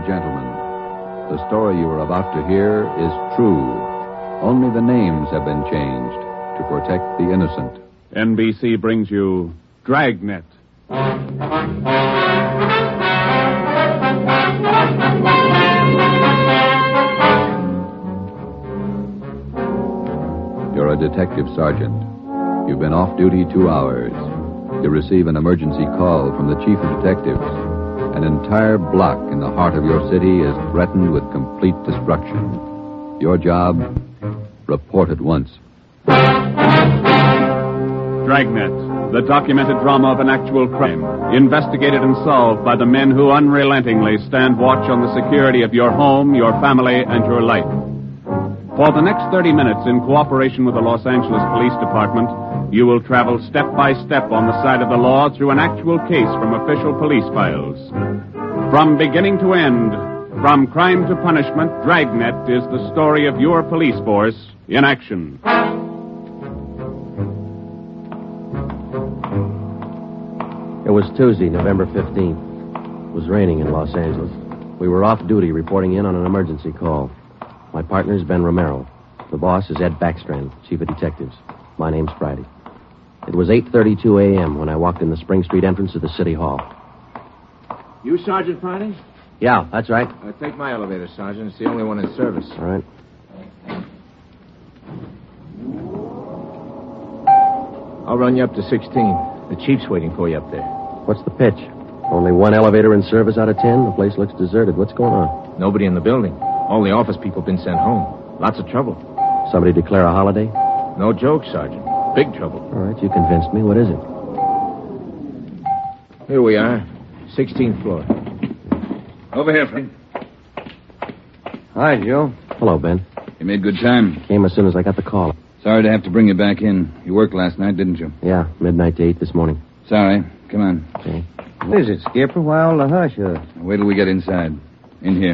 and gentlemen, the story you are about to hear is true. Only the names have been changed to protect the innocent. NBC brings you Dragnet. You're a detective sergeant. You've been off duty 2 hours. You receive an emergency call from the chief of detectives. An entire block in the heart of your city is threatened with complete destruction. Your job? Report at once. Dragnet, the documented drama of an actual crime, investigated and solved by the men who unrelentingly stand watch on the security of your home, your family, and your life. For the next 30 minutes, in cooperation with the Los Angeles Police Department, you will travel step by step on the side of the law through an actual case from official police files. From beginning to end, from crime to punishment, Dragnet is the story of your police force in action. It was Tuesday, November 15th. It was raining in Los Angeles. We were off duty reporting in on an emergency call. My partner is Ben Romero. The boss is Ed Backstrand, chief of detectives. My name's Friday. It was 8:32 a.m. when I walked in the Spring Street entrance of the City Hall. You Sergeant Friday? Yeah, that's right. Take my elevator, Sergeant. It's the only one in service. All right. I'll run you up to 16. The chief's waiting for you up there. What's the pitch? Only one elevator in service out of 10? The place looks deserted. What's going on? Nobody in the building. All the office people have been sent home. Lots of trouble. Somebody declare a holiday? No joke, Sergeant. Big trouble. All right, you convinced me. What is it? Here we are. 16th floor. Over here, Frank. Hi, Joe. Hello, Ben. You made good time. Came as soon as I got the call. Sorry to have to bring you back in. You worked last night, didn't you? Yeah, midnight to 8 this morning. Sorry. Come on. Okay. What is it, Skipper? Why all the hush-hush? Wait till we get inside. In here.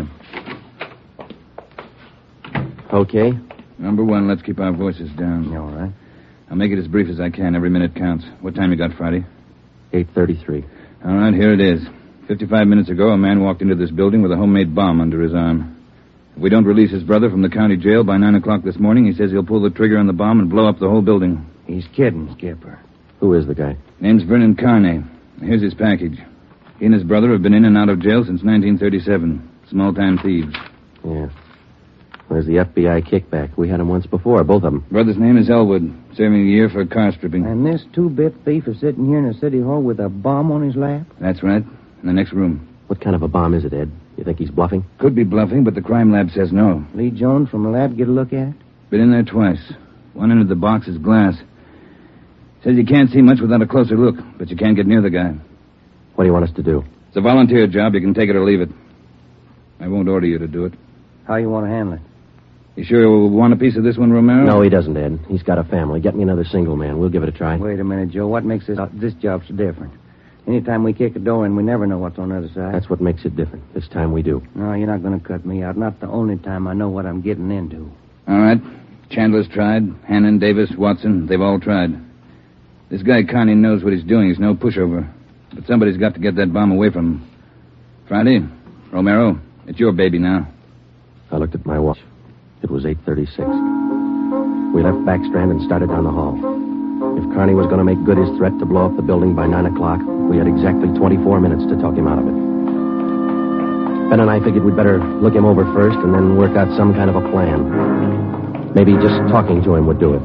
Okay. Number one, let's keep our voices down. All right. I'll make it as brief as I can. Every minute counts. What time you got, Friday? 8:33. All right, here it is. 55 minutes ago, a man walked into this building with a homemade bomb under his arm. If we don't release his brother from the county jail by 9 o'clock this morning, he says he'll pull the trigger on the bomb and blow up the whole building. He's kidding, Skipper. Who is the guy? Name's Vernon Carney. Here's his package. He and his brother have been in and out of jail since 1937. Small-time thieves. Yeah. Where's the FBI kickback? We had him once before, both of them. Brother's name is Elwood, serving a year for car stripping. And this two-bit thief is sitting here in the city hall with a bomb on his lap? That's right. In the next room. What kind of a bomb is it, Ed? You think he's bluffing? Could be bluffing, but the crime lab says no. Lee Jones from the lab get a look at it? Been in there twice. One end of the box is glass. Says you can't see much without a closer look, but you can't get near the guy. What do you want us to do? It's a volunteer job. You can take it or leave it. I won't order you to do it. How you want to handle it? You sure you want a piece of this one, Romero? No, he doesn't, Ed. He's got a family. Get me another single man. We'll give it a try. Wait a minute, Joe. What makes this job so different? Anytime we kick a door in, we never know what's on the other side. That's what makes it different. This time we do. No, you're not going to cut me out. Not the only time I know what I'm getting into. All right. Chandler's tried. Hannon, Davis, Watson, they've all tried. This guy Carney knows what he's doing. He's no pushover. But somebody's got to get that bomb away from him. Friday, Romero, it's your baby now. I looked at my watch. It was 8:36. We left Backstrand and started down the hall. If Carney was going to make good his threat to blow up the building by 9 o'clock, we had exactly 24 minutes to talk him out of it. Ben and I figured we'd better look him over first and then work out some kind of a plan. Maybe just talking to him would do it.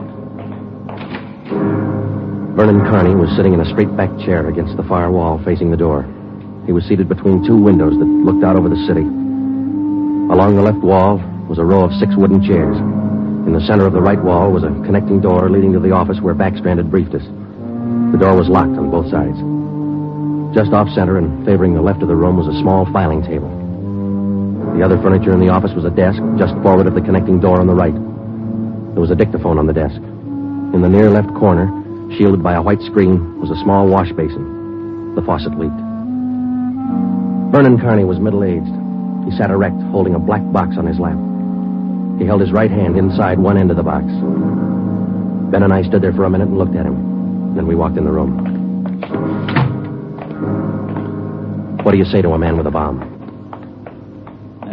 Vernon Carney was sitting in a straight-back chair against the far wall facing the door. He was seated between two windows that looked out over the city. Along the left wall was a row of 6 wooden chairs. In the center of the right wall was a connecting door leading to the office where Backstrand had briefed us. The door was locked on both sides. Just off-center and favoring the left of the room was a small filing table. The other furniture in the office was a desk just forward of the connecting door on the right. There was a dictaphone on the desk. In the near left corner, shielded by a white screen, was a small wash basin. The faucet leaked. Vernon Carney was middle-aged. He sat erect, holding a black box on his lap. He held his right hand inside one end of the box. Ben and I stood there for a minute and looked at him. Then we walked in the room. What do you say to a man with a bomb?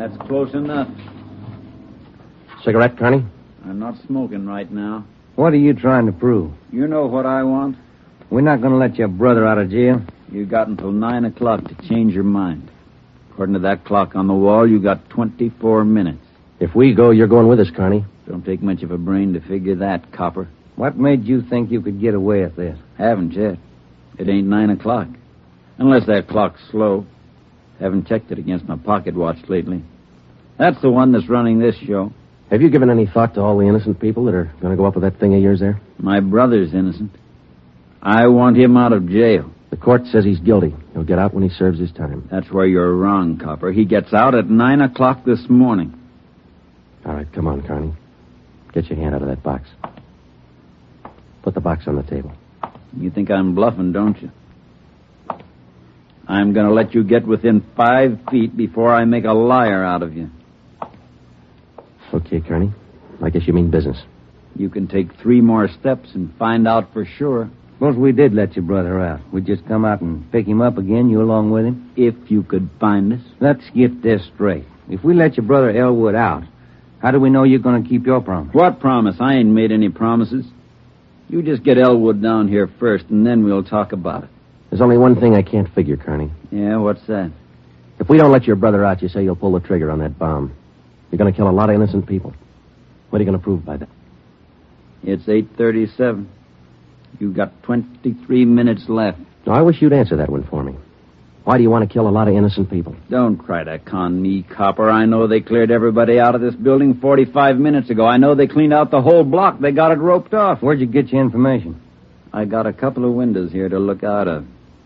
That's close enough. Cigarette, Carney? I'm not smoking right now. What are you trying to prove? You know what I want? We're not going to let your brother out of jail. You got until 9 o'clock to change your mind. According to that clock on the wall, you got 24 minutes. If we go, you're going with us, Carney. Don't take much of a brain to figure that, copper. What made you think you could get away with this? Haven't yet. It ain't 9 o'clock. Unless that clock's slow. Haven't checked it against my pocket watch lately. That's the one that's running this show. Have you given any thought to all the innocent people that are going to go up with that thing of yours there? My brother's innocent. I want him out of jail. The court says he's guilty. He'll get out when he serves his time. That's where you're wrong, copper. He gets out at 9 o'clock this morning. All right, come on, Carney. Get your hand out of that box. Put the box on the table. You think I'm bluffing, don't you? I'm going to let you get within 5 feet before I make a liar out of you. Okay, Carney. I guess you mean business. You can take 3 more steps and find out for sure. Suppose we did let your brother out. We'd just come out and pick him up again, you along with him? If you could find us. Let's get this straight. If we let your brother Elwood out, how do we know you're going to keep your promise? What promise? I ain't made any promises. You just get Elwood down here first, and then we'll talk about it. There's only one thing I can't figure, Carney. Yeah, what's that? If we don't let your brother out, you say you'll pull the trigger on that bomb. You're going to kill a lot of innocent people. What are you going to prove by that? It's 8:37. You've got 23 minutes left. Now, I wish you'd answer that one for me. Why do you want to kill a lot of innocent people? Don't try to con me, copper. I know they cleared everybody out of this building 45 minutes ago. I know they cleaned out the whole block. They got it roped off. Where'd you get your information? I got a couple of windows here to look out of.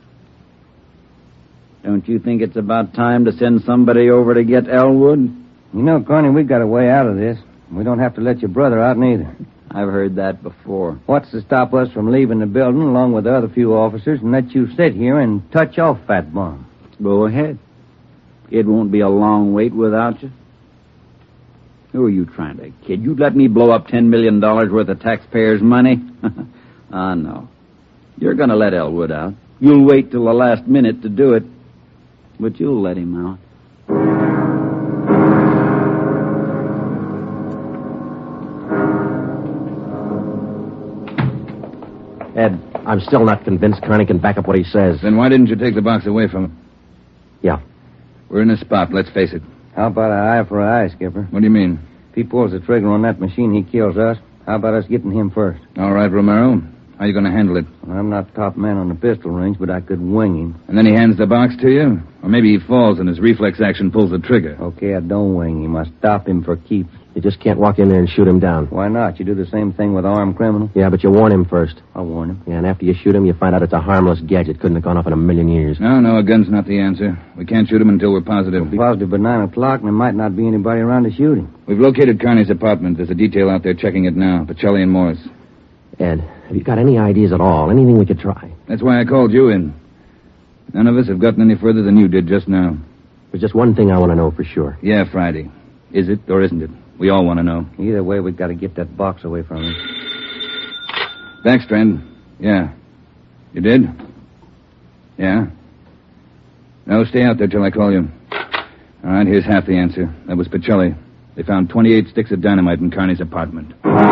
Don't you think it's about time to send somebody over to get Elwood? You know, Carney, we've got a way out of this. We don't have to let your brother out neither. I've heard that before. What's to stop us from leaving the building along with the other few officers and let you sit here and touch off that bomb? Go ahead. It won't be a long wait without you. Who are you trying to kid? You'd let me blow up $10 million worth of taxpayers' money? No. You're going to let Elwood out. You'll wait till the last minute to do it, but you'll let him out. Ed, I'm still not convinced Carney can back up what he says. Then why didn't you take the box away from him? Yeah. We're in a spot, let's face it. How about an eye for an eye, Skipper? What do you mean? If he pulls the trigger on that machine, he kills us. How about us getting him first? All right, Romero. How are you going to handle it? Well, I'm not top man on the pistol range, but I could wing him. And then he hands the box to you? Or maybe he falls and his reflex action pulls the trigger. Okay, I don't wing him. I stop him for keeps. You just can't walk in there and shoot him down. Why not? You do the same thing with an armed criminal. Yeah, but you warn him first. I'll warn him. Yeah, and after you shoot him, you find out it's a harmless gadget. Couldn't have gone off in a million years. No, a gun's not the answer. We can't shoot him until we're positive. We're positive by 9 o'clock, and there might not be anybody around to shoot him. We've located Carney's apartment. There's a detail out there checking it now. Pacelli and Morris. Ed, have you got any ideas at all? Anything we could try? That's why I called you in. None of us have gotten any further than you did just now. There's just one thing I want to know for sure. Yeah, Friday. Is it or isn't it? We all want to know. Either way, we've got to get that box away from him. Backstrand. Yeah. You did? Yeah? No, stay out there till I call you. All right, here's half the answer. That was Pacelli. They found 28 sticks of dynamite in Carney's apartment.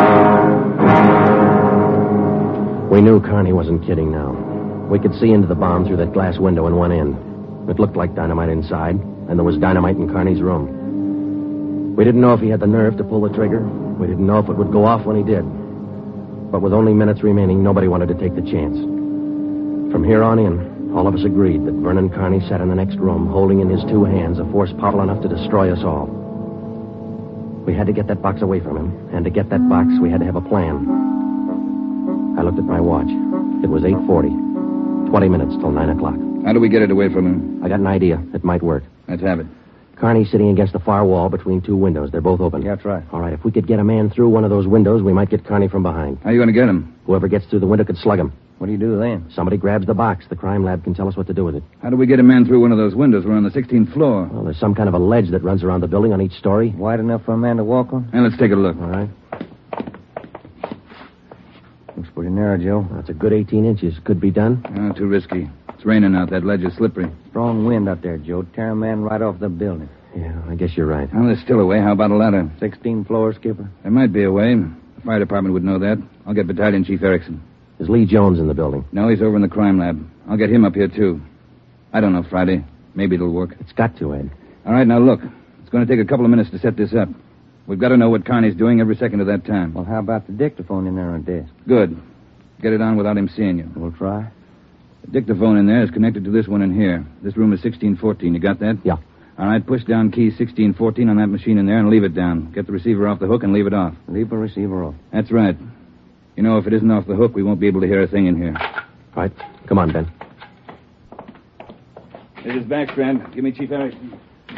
We knew Carney wasn't kidding now. We could see into the bomb through that glass window in one end. It looked like dynamite inside, and there was dynamite in Carney's room. We didn't know if he had the nerve to pull the trigger. We didn't know if it would go off when he did. But with only minutes remaining, nobody wanted to take the chance. From here on in, all of us agreed that Vernon Carney sat in the next room, holding in his two hands a force powerful enough to destroy us all. We had to get that box away from him, and to get that box, we had to have a plan. I looked at my watch. It was 8:40. 20 minutes till 9 o'clock. How do we get it away from him? I got an idea. It might work. Let's have it. Carney's sitting against the far wall between two windows. They're both open. Yeah, that's right. All right, if we could get a man through one of those windows, we might get Carney from behind. How are you going to get him? Whoever gets through the window could slug him. What do you do then? Somebody grabs the box. The crime lab can tell us what to do with it. How do we get a man through one of those windows? We're on the 16th floor. Well, there's some kind of a ledge that runs around the building on each story. Wide enough for a man to walk on? And let's take a look. All right. Looks pretty narrow, Joe. That's a good 18 inches. Could be done. Oh, too risky. It's raining out. That ledge is slippery. Strong wind out there, Joe. Tear a man right off the building. Yeah, I guess you're right. Well, there's still a way. How about a ladder? 16 floors, Skipper. There might be a way. The fire department would know that. I'll get Battalion Chief Erickson. Is Lee Jones in the building? No, he's over in the crime lab. I'll get him up here, too. I don't know, Friday. Maybe it'll work. It's got to, Ed. All right, now look. It's going to take a couple of minutes to set this up. We've got to know what Carney's doing every second of that time. Well, how about the dictaphone in there on the desk? Good. Get it on without him seeing you. We'll try. The dictaphone in there is connected to this one in here. This room is 1614. You got that? Yeah. All right, push down key 1614 on that machine in there and leave it down. Get the receiver off the hook and leave it off. Leave the receiver off. That's right. You know, if it isn't off the hook, we won't be able to hear a thing in here. Right. Come on, Ben. This is Backstrand. Give me Chief Erickson.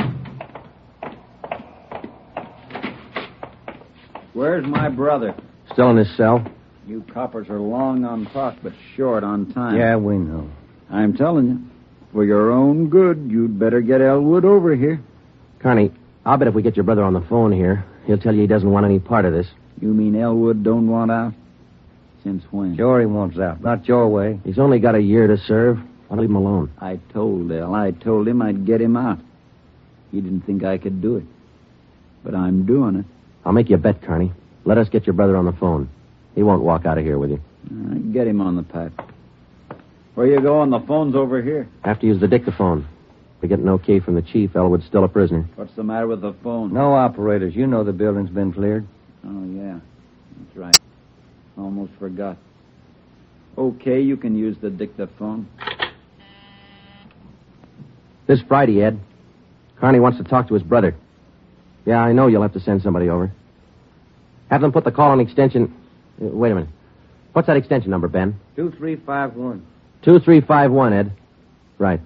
Where's my brother? Still in his cell? You coppers are long on talk, but short on time. Yeah, we know. I'm telling you, for your own good, you'd better get Elwood over here. Carney, I'll bet if we get your brother on the phone here, he'll tell you he doesn't want any part of this. You mean Elwood don't want out? Since when? Sure he wants out. Not your way. He's only got a year to serve. I'll leave him alone. I told him I'd get him out. He didn't think I could do it. But I'm doing it. I'll make you a bet, Carney. Let us get your brother on the phone. He won't walk out of here with you. Get him on the pat. Where you going? The phone's over here. Have to use the dictaphone. We get an okay from the chief, Elwood's still a prisoner. What's the matter with the phone? No operators. You know the building's been cleared. Oh, yeah. That's right. Almost forgot. Okay, you can use the dictaphone. This Friday, Ed. Carney wants to talk to his brother. Yeah, I know you'll have to send somebody over. Have them put the call on extension... wait a minute. What's that extension number, Ben? 2351. 2351, Ed. Right.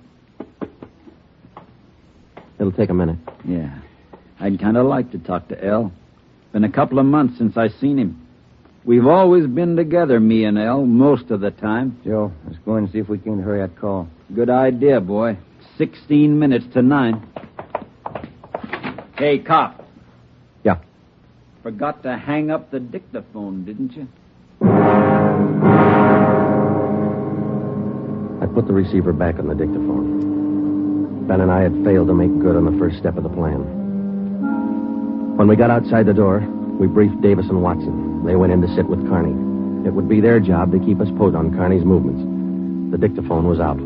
It'll take a minute. Yeah. I'd kind of like to talk to El. Been a couple of months since I seen him. We've always been together, me and El, most of the time. Joe, let's go in and see if we can hurry that call. Good idea, boy. 16 minutes to 9. Hey, cop. Yeah. Forgot to hang up the dictaphone, didn't you? I put the receiver back on the dictaphone. Ben and I had failed to make good on the first step of the plan. When we got outside the door, we briefed Davis and Watson. They went in to sit with Carney. It would be their job to keep us posted on Carney's movements. The dictaphone was out.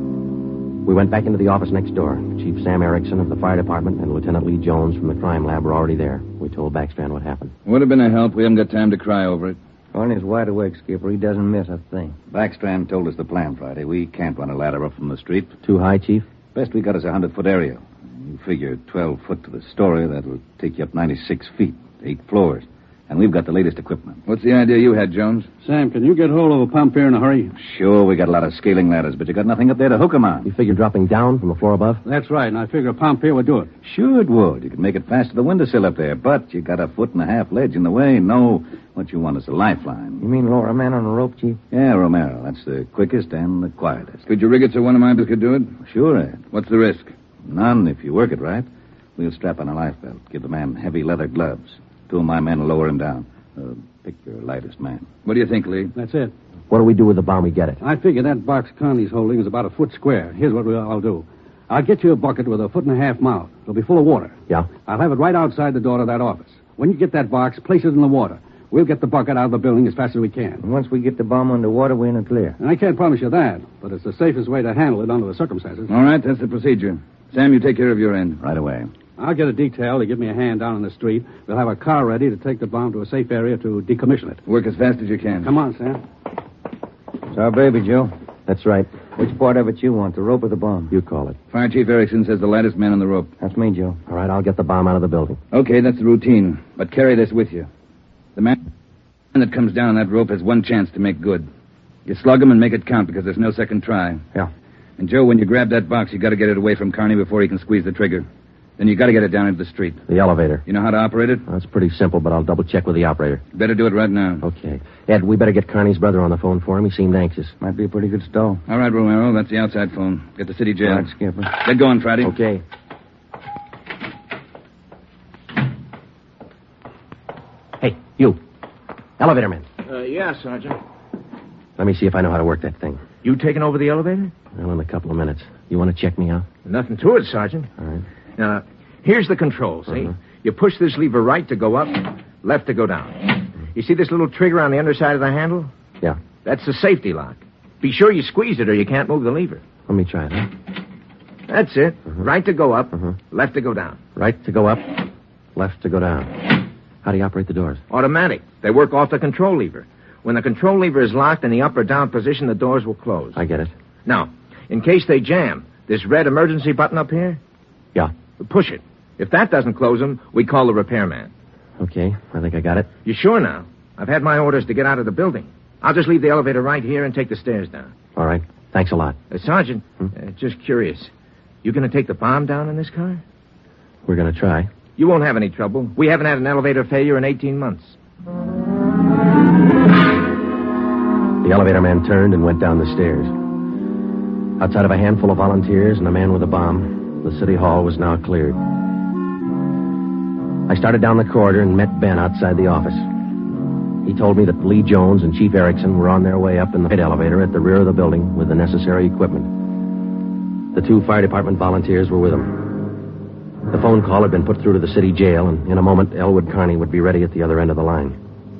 We went back into the office next door. Chief Sam Erickson of the fire department and Lieutenant Lee Jones from the crime lab were already there. We told Backstrand what happened. Would have been a help. We haven't got time to cry over it. Carney's wide awake, Skipper. He doesn't miss a thing. Backstrand told us the plan Friday. We can't run a ladder up from the street. Too high, Chief? Best we got is a 100-foot area. You figure 12 foot to the story, that'll take you up 96 feet, 8 floors. And we've got the latest equipment. What's the idea you had, Jones? Sam, can you get hold of a pump here in a hurry? Sure, we got a lot of scaling ladders, but you got nothing up there to hook 'em on. You figure dropping down from the floor above? That's right, and I figure a pump here would do it. Sure it would. You could make it fast to the windowsill up there, but you got a 1.5 ledge in the way. No, what you want is a lifeline. You mean lower a man on a rope, Chief? Yeah, Romero. That's the quickest and the quietest. Could you rig it so one of mine could do it? Sure, Ed. What's the risk? None if you work it right. We'll strap on a life belt. Give the man heavy leather gloves. 2 of my men will lower him down. Pick your lightest man. What do you think, Lee? That's it. What do we do with the bomb we get it? I figure that box Connie's holding is about a foot square. Here's what I'll do. I'll get you a bucket with a 1.5 foot mouth. It'll be full of water. Yeah? I'll have it right outside the door to that office. When you get that box, place it in the water. We'll get the bucket out of the building as fast as we can. And once we get the bomb underwater, we're in the clear. And I can't promise you that, but it's the safest way to handle it under the circumstances. All right, that's the procedure. Sam, you take care of your end. Right away. I'll get a detail to give me a hand down on the street. We'll have a car ready to take the bomb to a safe area to decommission it. Work as fast as you can. Come on, Sam. It's our baby, Joe. That's right. Which part of it you want, the rope or the bomb? You call it. Fire Chief Erickson says the lightest man on the rope. That's me, Joe. All right, I'll get the bomb out of the building. Okay, that's the routine. But carry this with you. The man that comes down on that rope has one chance to make good. You slug him and make it count because there's no second try. Yeah. And, Joe, when you grab that box, you got to get it away from Carney before he can squeeze the trigger. Then you got to get it down into the street. The elevator. You know how to operate it? Well, it's pretty simple, but I'll double-check with the operator. Better do it right now. Okay. Ed, we better get Carney's brother on the phone for him. He seemed anxious. Might be a pretty good stall. All right, Romero, that's the outside phone. Get the city jail. All right, Skipper. Get going, Friday. Okay. Hey, you. Elevator man. Yeah, Sergeant. Let me see if I know how to work that thing. You taking over the elevator? Well, in a couple of minutes. You want to check me out? Nothing to it, Sergeant. All right. Now, Here's the control, see? You push this lever right to go up, left to go down. You see this little trigger on the underside of the handle? Yeah. That's the safety lock. Be sure you squeeze it or you can't move the lever. Let me try it, huh? That's it. Right to go up, left to go down. Right to go up, left to go down. How do you operate the doors? Automatic. They work off the control lever. When the control lever is locked in the up or down position, the doors will close. I get it. Now, in case they jam, this red emergency button up here? Yeah. Push it. If that doesn't close them, we call the repairman. Okay, I think I got it. You sure now? I've had my orders to get out of the building. I'll just leave the elevator right here and take the stairs down. All right. Thanks a lot. Sergeant, just curious. You going to take the bomb down in this car? We're going to try. You won't have any trouble. We haven't had an elevator failure in 18 months. The elevator man turned and went down the stairs. Outside of a handful of volunteers and a man with a bomb, the city hall was now cleared. I started down the corridor and met Ben outside the office. He told me that Lee Jones and Chief Erickson were on their way up in the elevator at the rear of the building with the necessary equipment. The 2 fire department volunteers were with them. The phone call had been put through to the city jail, and in a moment, Elwood Carney would be ready at the other end of the line.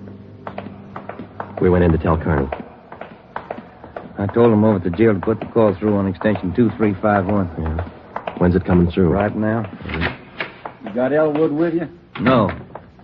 We went in to tell Carney. I told him over at the jail to put the call through on extension 2351. Yeah. When's it coming through? Right now. You got Elwood with you? No.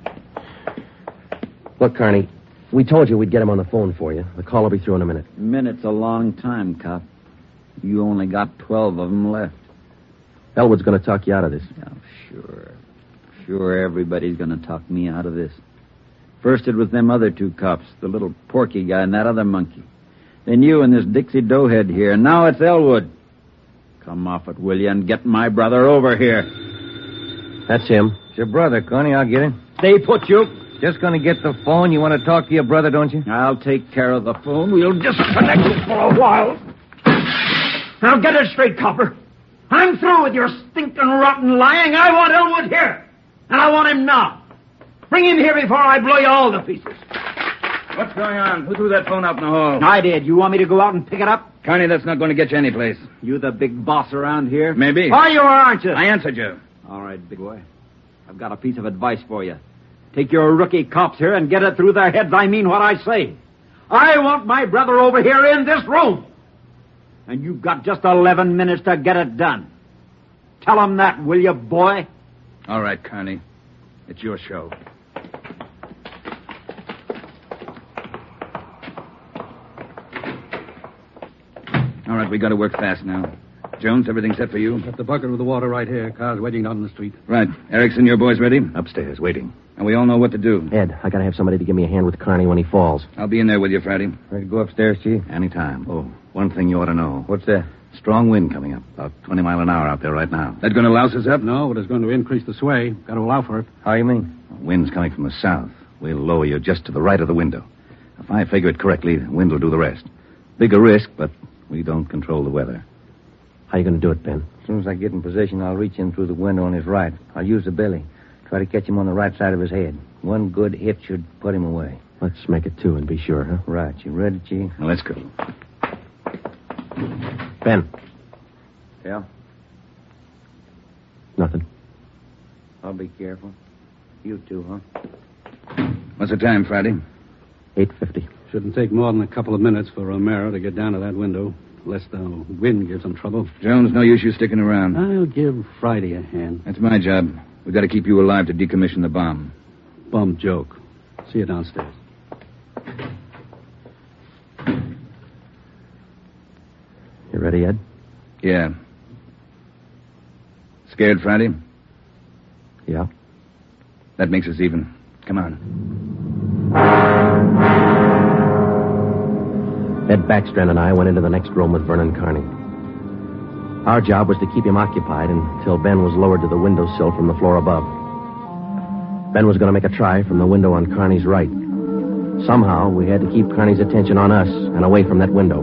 Look, Carney, we told you we'd get him on the phone for you. The call will be through in a minute. A minute's a long time, cop. You only got 12 of them left. Elwood's going to talk you out of this. Oh, sure. Sure, everybody's going to talk me out of this. First it was them other 2 cops, the little Porky guy and that other monkey. Then you and this Dixie Doughhead here, and now it's Elwood. Come off it, will you, and get my brother over here. That's him. It's your brother, Connie. I'll get him. Stay put, you. Just going to get the phone. You want to talk to your brother, don't you? I'll take care of the phone. We'll disconnect it for a while. Now get it straight, copper. I'm through with your stinking, rotten lying. I want Elwood here. And I want him now. Bring him here before I blow you all to pieces. What's going on? Who threw that phone out in the hall? I did. You want me to go out and pick it up? Connie, that's not going to get you anyplace. You the big boss around here? Maybe. Are you or aren't you? I answered you. All right, big boy. I've got a piece of advice for you. Take your rookie cops here and get it through their heads I mean what I say. I want my brother over here in this room. And you've got just 11 minutes to get it done. Tell them that, will you, boy? All right, Connie. It's your show. All right, we got to work fast now. Jones, everything set for you? Got the bucket with the water right here. Car's waiting down the street. Right. Erickson, your boys ready? Upstairs, waiting. And we all know what to do. Ed, I got to have somebody to give me a hand with Carney when he falls. I'll be in there with you, Friday. Ready to go upstairs, Chief? Anytime. Oh, one thing you ought to know. What's that? Strong wind coming up. About 20 mile an hour out there right now. That going to louse us up? No, but it's going to increase the sway. Got to allow for it. How you mean? Wind's coming from the south. We'll lower you just to the right of the window. If I figure it correctly, the wind will do the rest. Bigger risk, but we don't control the weather. How you going to do it, Ben? As soon as I get in position, I'll reach in through the window on his right. I'll use the belly. Try to catch him on the right side of his head. One good hit should put him away. Let's make it 2 and be sure, huh? Right. You ready, Chief? Now, let's go. Ben. Yeah? Nothing. I'll be careful. You too, huh? What's the time, Friday? 8:50. Shouldn't take more than a couple of minutes for Romero to get down to that window, unless the wind gives him trouble. Jones, no use you sticking around. I'll give Friday a hand. That's my job. We've got to keep you alive to decommission the bomb. Bum joke. See you downstairs. You ready, Ed? Yeah. Scared, Friday? Yeah. That makes us even. Come on. Ed Backstrand and I went into the next room with Vernon Carney. Our job was to keep him occupied until Ben was lowered to the windowsill from the floor above. Ben was going to make a try from the window on Carney's right. Somehow, we had to keep Carney's attention on us and away from that window.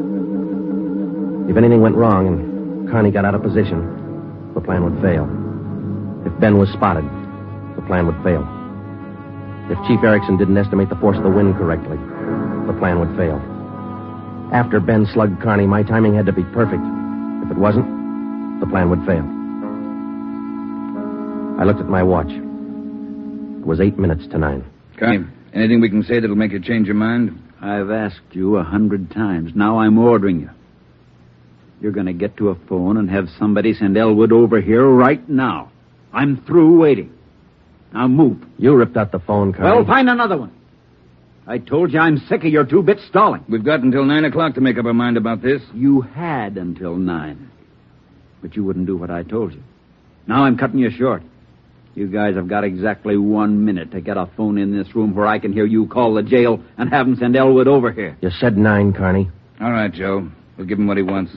If anything went wrong and Carney got out of position, the plan would fail. If Ben was spotted, the plan would fail. If Chief Erickson didn't estimate the force of the wind correctly, the plan would fail. After Ben slugged Carney, my timing had to be perfect. If it wasn't, the plan would fail. I looked at my watch. It was 8 minutes to 9. Connie, anything we can say that'll make you change your mind? I've asked you 100 times. Now I'm ordering you. You're going to get to a phone and have somebody send Elwood over here right now. I'm through waiting. Now move. You ripped out the phone, Connie. Well, find another one. I told you I'm sick of your 2-bit stalling. We've got until 9 o'clock to make up our mind about this. You had until 9. But you wouldn't do what I told you. Now I'm cutting you short. You guys have got exactly 1 minute to get a phone in this room where I can hear you call the jail and have them send Elwood over here. You said 9, Connie. All right, Joe. We'll give him what he wants.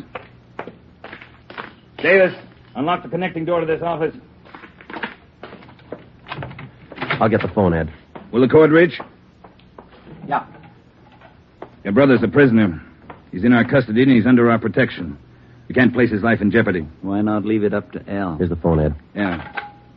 Davis, unlock the connecting door to this office. I'll get the phone, Ed. Will the cord reach? Yeah. Your brother's a prisoner. He's in our custody and he's under our protection. We can't place his life in jeopardy. Why not leave it up to Al? Here's the phone, Ed. Yeah.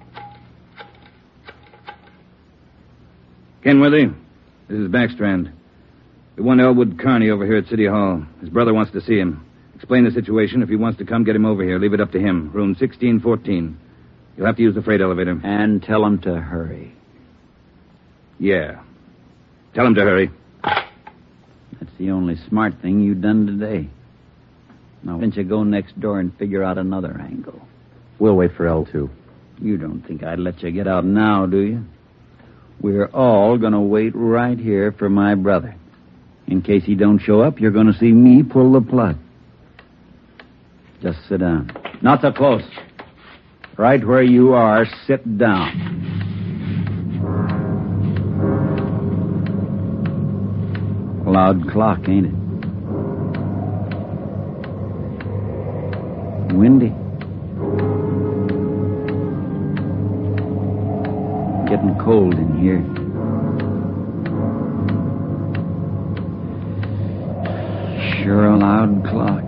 Kenworthy, this is Backstrand. We want Elwood Carney over here at City Hall. His brother wants to see him. Explain the situation. If he wants to come, get him over here. Leave it up to him. Room 1614. You'll have to use the freight elevator. And tell him to hurry. Yeah. Tell him to hurry. That's the only smart thing you've done today. Now, why don't you go next door and figure out another angle? We'll wait for L2. You don't think I'd let you get out now, do you? We're all going to wait right here for my brother. In case he don't show up, you're going to see me pull the plug. Just sit down. Not so close. Right where you are, sit down. Loud clock, ain't it? Windy. Getting cold in here. Sure a loud clock.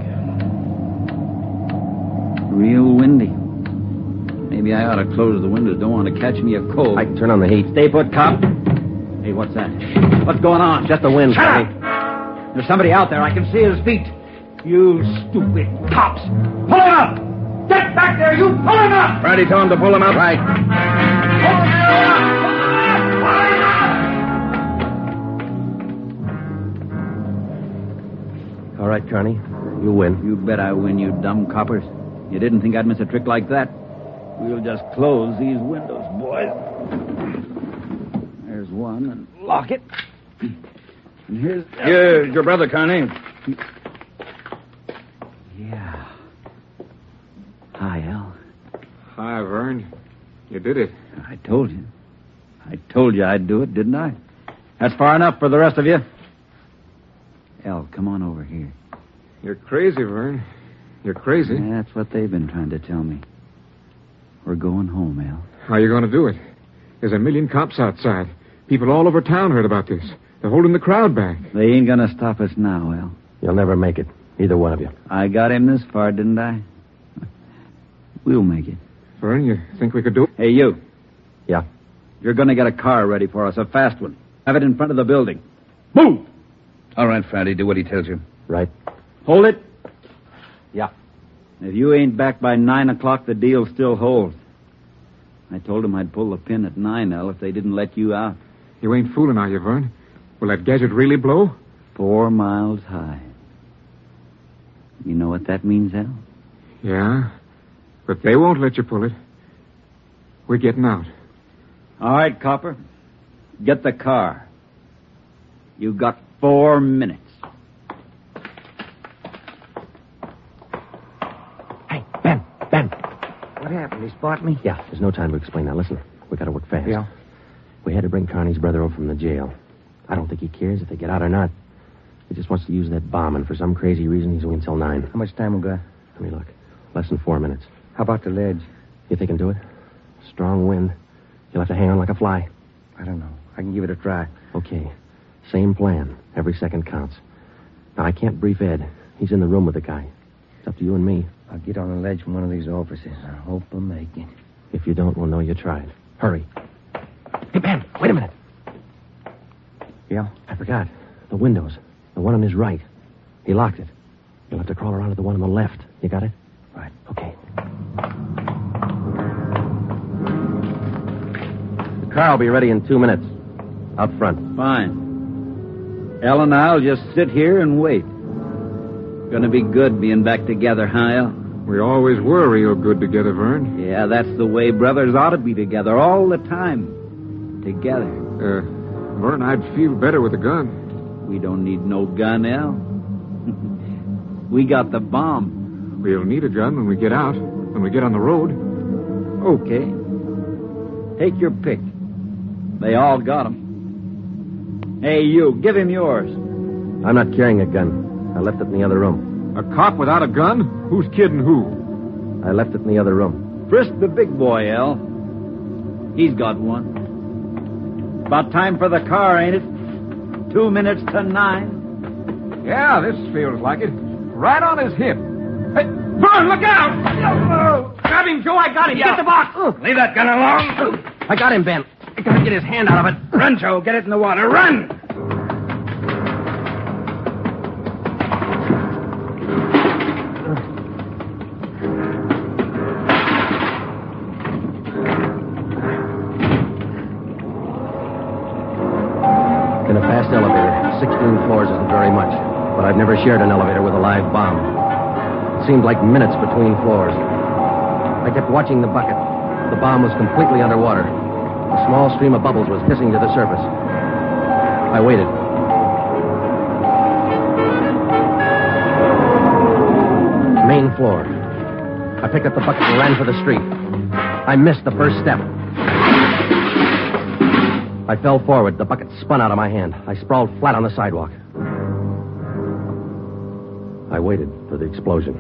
Real windy. Maybe I ought to close the windows. Don't want to catch me a cold. Ike, turn on the heat. Stay put, cop. Hey, what's that? What's going on? Just the wind, Shut Connie. up! There's somebody out there. I can see his feet. You stupid cops. Pull him up! Get back there, you! Pull him up! Friday told him to pull him up. Right. Pull him up! All right, Carney. You win. You bet I win, you dumb coppers. You didn't think I'd miss a trick like that? We'll just close these windows, boys. There's one, and lock it. And here's... Here's your brother, Connie. Yeah. Hi, Al. Hi, Vern. You did it. I told you. I told you I'd do it, didn't I? That's far enough for the rest of you. Al, come on over here. You're crazy, Vern. You're crazy. Yeah, that's what they've been trying to tell me. We're going home, Al. How are you going to do it? There's 1 million cops outside. People all over town heard about this. They're holding the crowd back. They ain't gonna stop us now, Al. You'll never make it. Either one of you. I got him this far, didn't I? We'll make it. Vern, you think we could do it? Hey, you. Yeah. You're gonna get a car ready for us, a fast one. Have it in front of the building. Move! All right, Friday, do what he tells you. Right. Hold it. Yeah. If you ain't back by 9 o'clock, the deal still holds. I told him I'd pull the pin at 9, Al, if they didn't let you out. You ain't fooling, are you, Vern? Will that gadget really blow? 4 miles high. You know what that means, Al? Yeah, but they won't let you pull it. We're getting out. All right, Copper. Get the car. You got 4 minutes. Hey, Ben. What happened? He spot me? Yeah, there's no time to explain that. Listen, we gotta work fast. Yeah. We had to bring Carney's brother over from the jail. I don't think he cares if they get out or not. He just wants to use that bomb, and for some crazy reason, he's waiting till 9. How much time we got? Let me look. Less than 4 minutes. How about the ledge? You think he can do it? Strong wind. You'll have to hang on like a fly. I don't know. I can give it a try. Okay. Same plan. Every second counts. Now, I can't brief Ed. He's in the room with the guy. It's up to you and me. I'll get on the ledge from one of these offices. I hope I make it. If you don't, we'll know you tried. Hurry. Hey, Ben, wait a minute. Yeah? I forgot. The windows. The one on his right. He locked it. You'll have to crawl around to the one on the left. You got it? Right. Okay. car will be ready in 2 minutes. Out front. Fine. El and I'll just sit here and wait. Gonna be good being back together, huh, El? We always were real good together, Vern. Yeah, that's the way brothers ought to be together all the time. Together. Vern, I'd feel better with a gun. We don't need no gun, El. We got the bomb. We'll need a gun when we get out, when we get on the road. Okay. Take your pick. They all got 'em. Hey, you, give him yours. I'm not carrying a gun. I left it in the other room. A cop without a gun? Who's kidding who? I left it in the other room. Frisk the big boy, El. He's got one. About time for the car, ain't it? 2 minutes to 9. Yeah, this feels like it. Right on his hip. Hey, Vern, look out! Grab him, Joe. I got him. Get the box. Leave that gun alone. I got him, Ben. I gotta get his hand out of it. Run, Joe. Get it in the water. Run! In a fast elevator, 16 floors isn't very much, but I've never shared an elevator with a live bomb. It seemed like minutes between floors. I kept watching the bucket. The bomb was completely underwater. A small stream of bubbles was hissing to the surface. I waited. Main floor. I picked up the bucket and ran for the street. I missed the first step. I fell forward. The bucket spun out of my hand. I sprawled flat on the sidewalk. I waited for the explosion.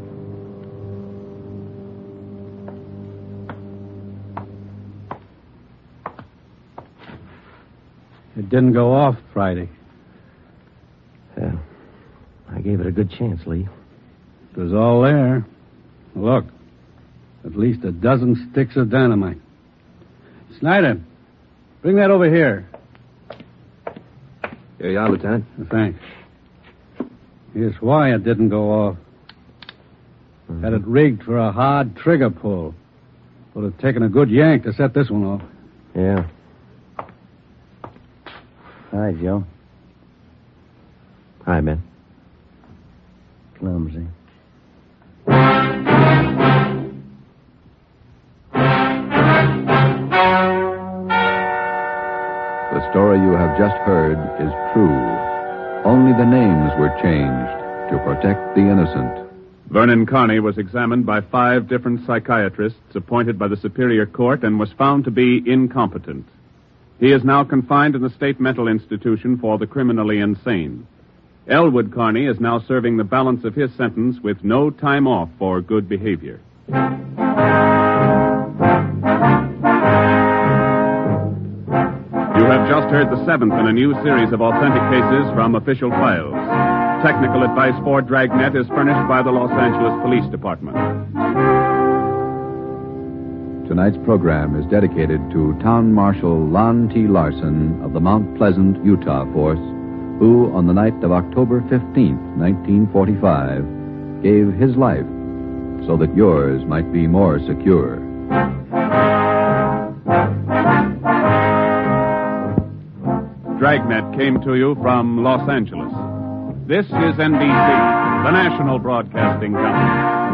It didn't go off Friday. Yeah. I gave it a good chance, Lee. It was all there. Look. At least a dozen sticks of dynamite. Snyder, bring that over here. Here you are, Lieutenant. Thanks. Here's why it didn't go off. Had it rigged for a hard trigger pull. Would have taken a good yank to set this one off. Yeah. Hi, Joe. Hi, Ben. Clumsy. The story you have just heard is true. Only the names were changed to protect the innocent. Vernon Carney was examined by 5 different psychiatrists appointed by the Superior Court and was found to be incompetent. He is now confined in the state mental institution for the criminally insane. Elwood Carney is now serving the balance of his sentence with no time off for good behavior. You have just heard the 7th in a new series of authentic cases from official files. Technical advice for Dragnet is furnished by the Los Angeles Police Department. Tonight's program is dedicated to Town Marshal Lon T. Larson of the Mount Pleasant, Utah Force, who, on the night of October 15th, 1945, gave his life so that yours might be more secure. Dragnet came to you from Los Angeles. This is NBC, the national broadcasting company.